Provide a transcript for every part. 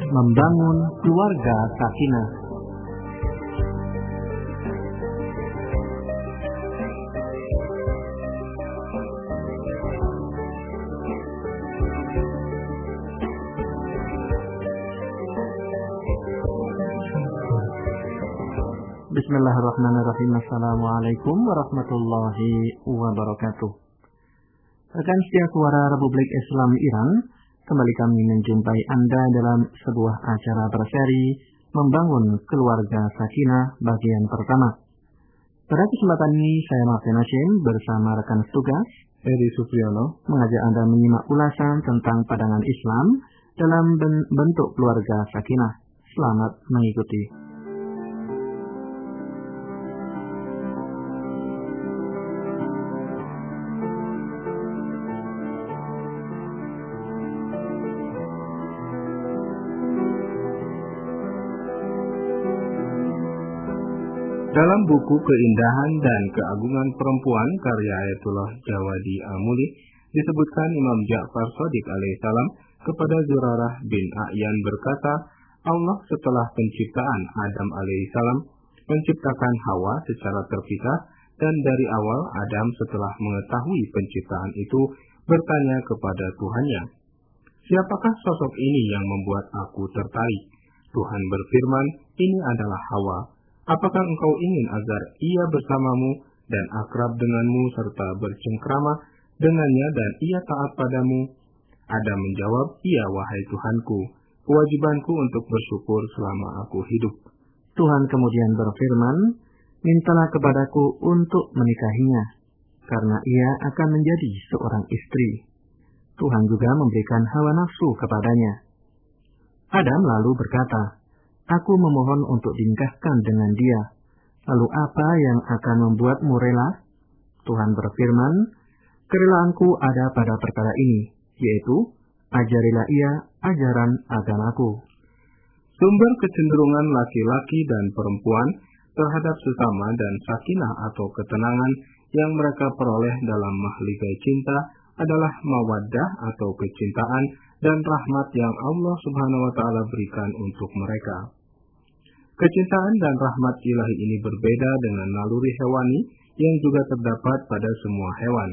Membangun keluarga sakinah. Bismillahirrahmanirrahim. Assalamualaikum warahmatullahi wabarakatuh. Rekan setia Suara Republik Islam Iran, kembali kami menjumpai Anda dalam sebuah acara berseri Membangun Keluarga Sakinah bagian pertama. Pada kesempatan ini saya Martin Hashim bersama rekan tugas Edi Supriyono mengajak Anda menyimak ulasan tentang pandangan Islam dalam bentuk keluarga sakinah. Selamat mengikuti. Dalam buku Keindahan dan Keagungan Perempuan karya Ayatullah Jawadi Amuli disebutkan Imam Ja'far Shadiq alaihissalam kepada Zurarah bin A'yan berkata, Allah setelah penciptaan Adam alaihissalam menciptakan Hawa secara terpisah, dan dari awal Adam setelah mengetahui penciptaan itu bertanya kepada Tuhannya, siapakah sosok ini yang membuat aku tertarik? Tuhan berfirman, ini adalah Hawa. Apakah engkau ingin agar ia bersamamu dan akrab denganmu serta bercengkrama dengannya dan ia taat padamu? Adam menjawab, iya wahai Tuhanku, kewajibanku untuk bersyukur selama aku hidup. Tuhan kemudian berfirman, mintalah kepadaku untuk menikahinya, karena ia akan menjadi seorang istri. Tuhan juga memberikan hawa nafsu kepadanya. Adam lalu berkata, aku memohon untuk dinikahkan dengan dia. Lalu apa yang akan membuatmu rela? Tuhan berfirman, kerelaanku ada pada perkara ini, yaitu ajarilah ia ajaran agamaku. Sumber kecenderungan laki-laki dan perempuan terhadap sesama dan sakinah atau ketenangan yang mereka peroleh dalam mahligai cinta adalah mawaddah atau kecintaan dan rahmat yang Allah Subhanahu wa Ta'ala berikan untuk mereka. Kecintaan dan rahmat ilahi ini berbeda dengan naluri hewani yang juga terdapat pada semua hewan.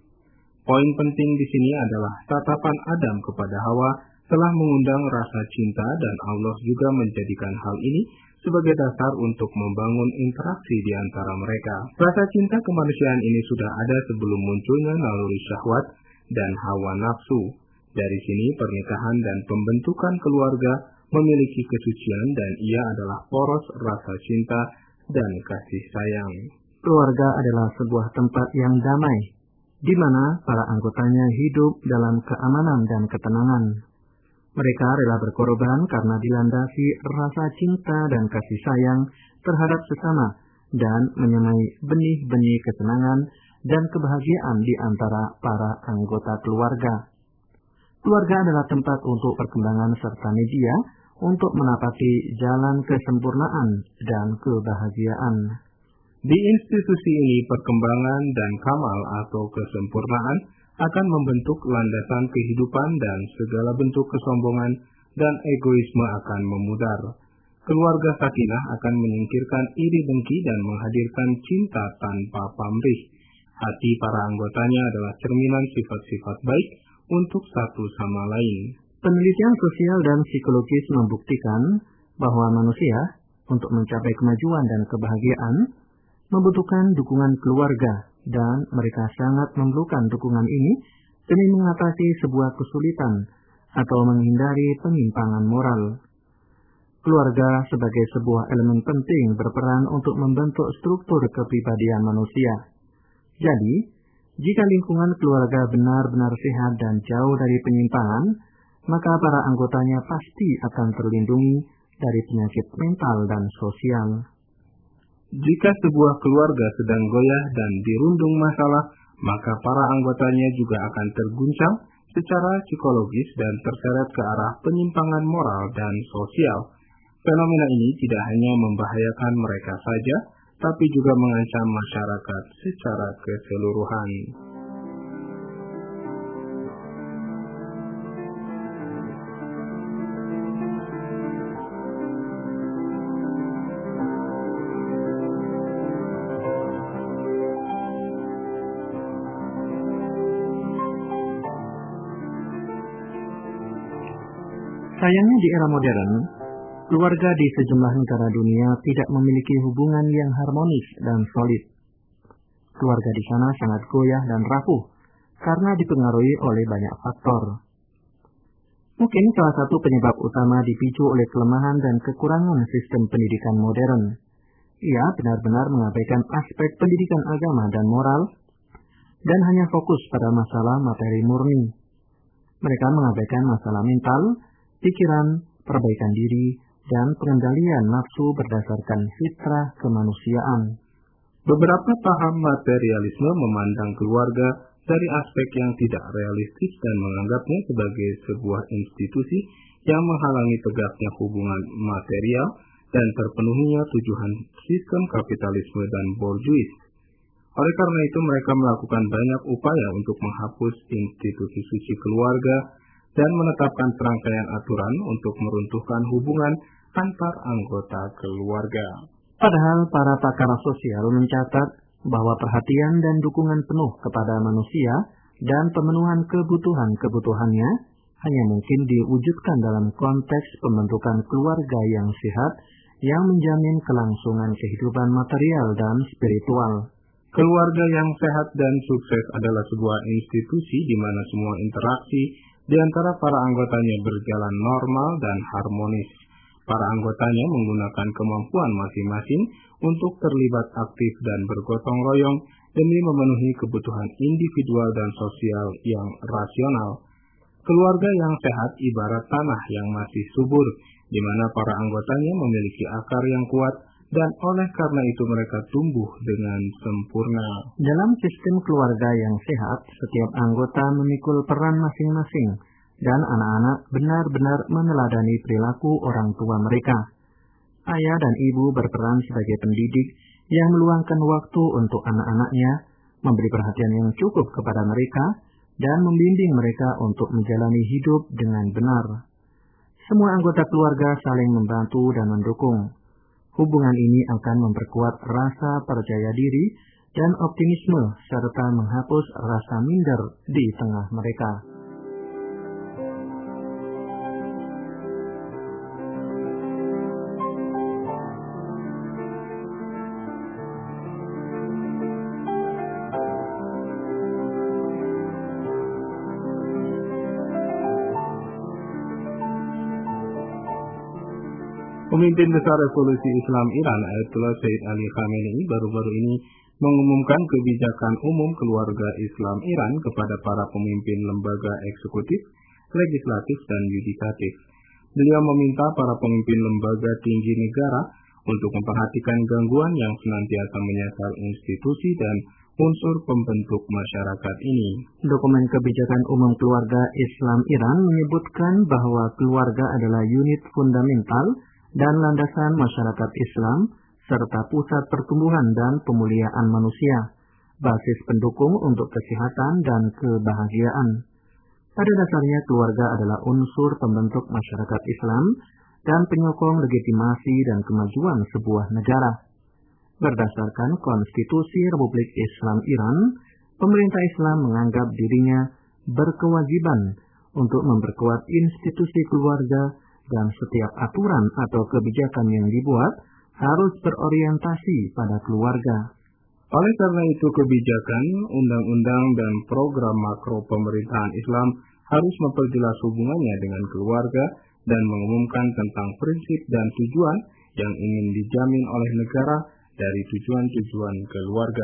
Poin penting di sini adalah tatapan Adam kepada Hawa telah mengundang rasa cinta, dan Allah juga menjadikan hal ini sebagai dasar untuk membangun interaksi di antara mereka. Rasa cinta kemanusiaan ini sudah ada sebelum munculnya naluri syahwat dan hawa nafsu. Dari sini pernikahan dan pembentukan keluarga memiliki kesucian, dan ia adalah poros rasa cinta dan kasih sayang. Keluarga adalah sebuah tempat yang damai, di mana para anggotanya hidup dalam keamanan dan ketenangan. Mereka rela berkorban karena dilandasi rasa cinta dan kasih sayang terhadap sesama, dan menyemai benih-benih kesenangan dan kebahagiaan di antara para anggota keluarga. Keluarga adalah tempat untuk perkembangan serta media untuk menapaki jalan kesempurnaan dan kebahagiaan. Di institusi ini, perkembangan dan kamal atau kesempurnaan akan membentuk landasan kehidupan, dan segala bentuk kesombongan dan egoisme akan memudar. Keluarga sakinah akan menyingkirkan iri dengki dan menghadirkan cinta tanpa pamrih. Hati para anggotanya adalah cerminan sifat-sifat baik untuk satu sama lain. Penelitian sosial dan psikologis membuktikan bahwa manusia untuk mencapai kemajuan dan kebahagiaan membutuhkan dukungan keluarga, dan mereka sangat memerlukan dukungan ini demi mengatasi sebuah kesulitan atau menghindari penyimpangan moral. Keluarga sebagai sebuah elemen penting berperan untuk membentuk struktur kepribadian manusia. Jadi, jika lingkungan keluarga benar-benar sehat dan jauh dari penyimpangan, maka para anggotanya pasti akan terlindungi dari penyakit mental dan sosial. Jika sebuah keluarga sedang goyah dan dirundung masalah, maka para anggotanya juga akan terguncang secara psikologis dan terseret ke arah penyimpangan moral dan sosial. Fenomena ini tidak hanya membahayakan mereka saja, tapi juga mengancam masyarakat secara keseluruhan. Sayangnya di era modern, keluarga di sejumlah negara dunia tidak memiliki hubungan yang harmonis dan solid. Keluarga di sana sangat goyah dan rapuh karena dipengaruhi oleh banyak faktor. Mungkin salah satu penyebab utama dipicu oleh kelemahan dan kekurangan sistem pendidikan modern. Ia benar-benar mengabaikan aspek pendidikan agama dan moral dan hanya fokus pada masalah materi murni. Mereka mengabaikan masalah mental, pikiran, perbaikan diri, dan pengendalian nafsu berdasarkan fitrah kemanusiaan. Beberapa paham materialisme memandang keluarga dari aspek yang tidak realistis dan menganggapnya sebagai sebuah institusi yang menghalangi tegaknya hubungan material dan terpenuhinya tujuan sistem kapitalisme dan borjuis. Oleh karena itu mereka melakukan banyak upaya untuk menghapus institusi suci keluarga dan menetapkan serangkaian aturan untuk meruntuhkan hubungan antar anggota keluarga. Padahal para pakar sosial mencatat bahwa perhatian dan dukungan penuh kepada manusia dan pemenuhan kebutuhan-kebutuhannya hanya mungkin diwujudkan dalam konteks pembentukan keluarga yang sehat yang menjamin kelangsungan kehidupan material dan spiritual. Keluarga yang sehat dan sukses adalah sebuah institusi di mana semua interaksi di antara para anggotanya berjalan normal dan harmonis. Para anggotanya menggunakan kemampuan masing-masing untuk terlibat aktif dan bergotong royong demi memenuhi kebutuhan individual dan sosial yang rasional. Keluarga yang sehat ibarat tanah yang masih subur, di mana para anggotanya memiliki akar yang kuat dan oleh karena itu mereka tumbuh dengan sempurna. Dalam sistem keluarga yang sehat, setiap anggota memikul peran masing-masing dan anak-anak benar-benar meneladani perilaku orang tua mereka. Ayah dan ibu berperan sebagai pendidik yang meluangkan waktu untuk anak-anaknya, memberi perhatian yang cukup kepada mereka, dan membimbing mereka untuk menjalani hidup dengan benar. Semua anggota keluarga saling membantu dan mendukung. Hubungan ini akan memperkuat rasa percaya diri dan optimisme serta menghapus rasa minder di tengah mereka. Pemimpin besar revolusi Islam Iran, Ayatollah Sayyid Ali Khamenei, baru-baru ini mengumumkan kebijakan umum keluarga Islam Iran kepada para pemimpin lembaga eksekutif, legislatif, dan yudikatif. Beliau meminta para pemimpin lembaga tinggi negara untuk memperhatikan gangguan yang senantiasa menyasar institusi dan unsur pembentuk masyarakat ini. Dokumen kebijakan umum keluarga Islam Iran menyebutkan bahwa keluarga adalah unit fundamental dan landasan masyarakat Islam, serta pusat pertumbuhan dan pemuliaan manusia, basis pendukung untuk kesehatan dan kebahagiaan. Pada dasarnya keluarga adalah unsur pembentuk masyarakat Islam dan penyokong legitimasi dan kemajuan sebuah negara. Berdasarkan Konstitusi Republik Islam Iran, pemerintah Islam menganggap dirinya berkewajiban untuk memperkuat institusi keluarga dan setiap aturan atau kebijakan yang dibuat harus berorientasi pada keluarga. Oleh karena itu kebijakan, undang-undang, dan program makro pemerintahan Islam harus memperjelas hubungannya dengan keluarga dan mengumumkan tentang prinsip dan tujuan yang ingin dijamin oleh negara dari tujuan-tujuan keluarga.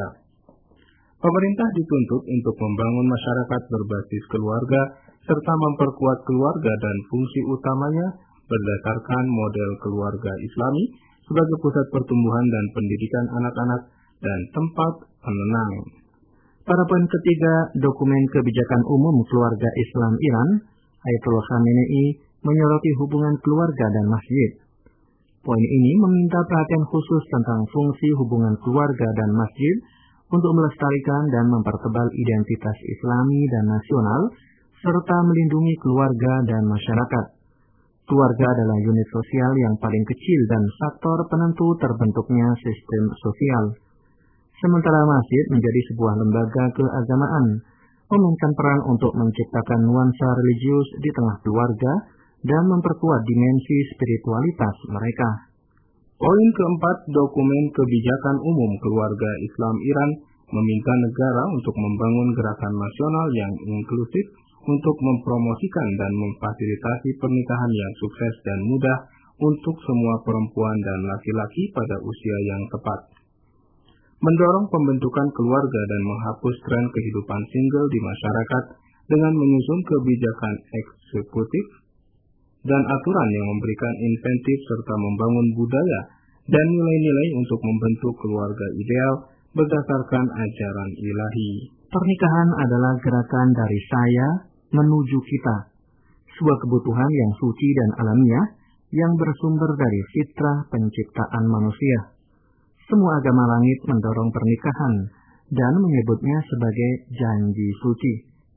Pemerintah dituntut untuk membangun masyarakat berbasis keluarga serta memperkuat keluarga dan fungsi utamanya berdasarkan model keluarga Islami sebagai pusat pertumbuhan dan pendidikan anak-anak dan tempat menenang. Pada poin ketiga, dokumen kebijakan umum keluarga Islam Iran, Ayatollah Khamenei menyoroti hubungan keluarga dan masjid. Poin ini meminta perhatian khusus tentang fungsi hubungan keluarga dan masjid untuk melestarikan dan mempertebal identitas Islami dan nasional, serta melindungi keluarga dan masyarakat. Keluarga adalah unit sosial yang paling kecil dan faktor penentu terbentuknya sistem sosial. Sementara masjid menjadi sebuah lembaga keagamaan, memainkan peran untuk menciptakan nuansa religius di tengah keluarga dan memperkuat dimensi spiritualitas mereka. Poin keempat, dokumen kebijakan umum keluarga Islam Iran meminta negara untuk membangun gerakan nasional yang inklusif untuk mempromosikan dan memfasilitasi pernikahan yang sukses dan mudah untuk semua perempuan dan laki-laki pada usia yang tepat. Mendorong pembentukan keluarga dan menghapus tren kehidupan single di masyarakat dengan menyusun kebijakan eksekutif dan aturan yang memberikan insentif serta membangun budaya dan nilai-nilai untuk membentuk keluarga ideal berdasarkan ajaran ilahi. Pernikahan adalah gerakan dari saya menuju kita, sebuah kebutuhan yang suci dan alamiah yang bersumber dari fitrah penciptaan manusia. Semua agama langit mendorong pernikahan dan menyebutnya sebagai janji suci.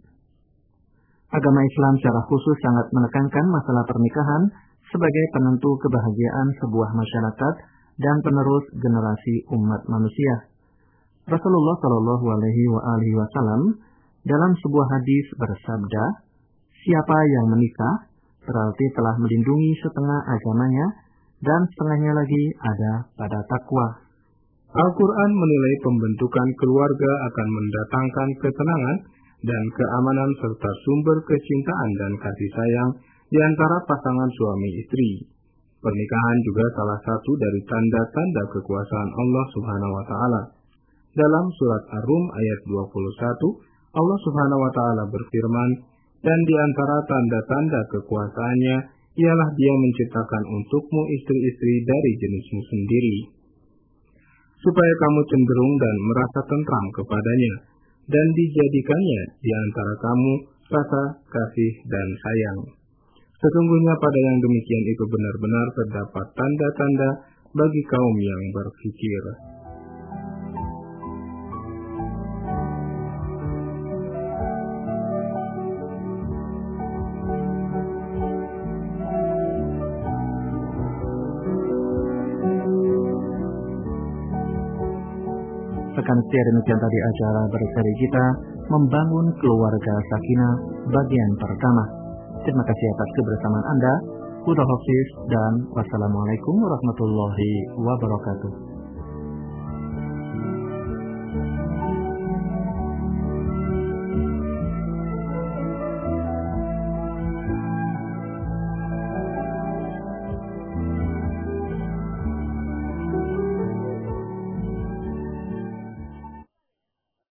Agama Islam secara khusus sangat menekankan masalah pernikahan sebagai penentu kebahagiaan sebuah masyarakat dan penerus generasi umat manusia. Rasulullah Shallallahu Alaihi Wasallam dalam sebuah hadis bersabda, "Siapa yang menikah berarti telah melindungi setengah agamanya dan setengahnya lagi ada pada takwa." Al-Quran menilai pembentukan keluarga akan mendatangkan ketenangan dan keamanan serta sumber kecintaan dan kasih sayang di antara pasangan suami istri. Pernikahan juga salah satu dari tanda-tanda kekuasaan Allah Subhanahu wa Ta'ala. Dalam surat Ar-Rum ayat 21, Allah Subhanahu wa Ta'ala berfirman, "Dan di antara tanda-tanda kekuasaannya ialah Dia menciptakan untukmu istri-istri dari jenismu sendiri, supaya kamu cenderung dan merasa tentram kepadanya, dan dijadikannya di antara kamu rasa kasih dan sayang. Sesungguhnya pada yang demikian itu benar-benar terdapat tanda-tanda bagi kaum yang berfikir." Sekian demikian tadi acara berseri kita membangun keluarga sakinah bagian pertama. Terima kasih atas kebersamaan Anda. Huda Hafiz dan wassalamualaikum warahmatullahi wabarakatuh.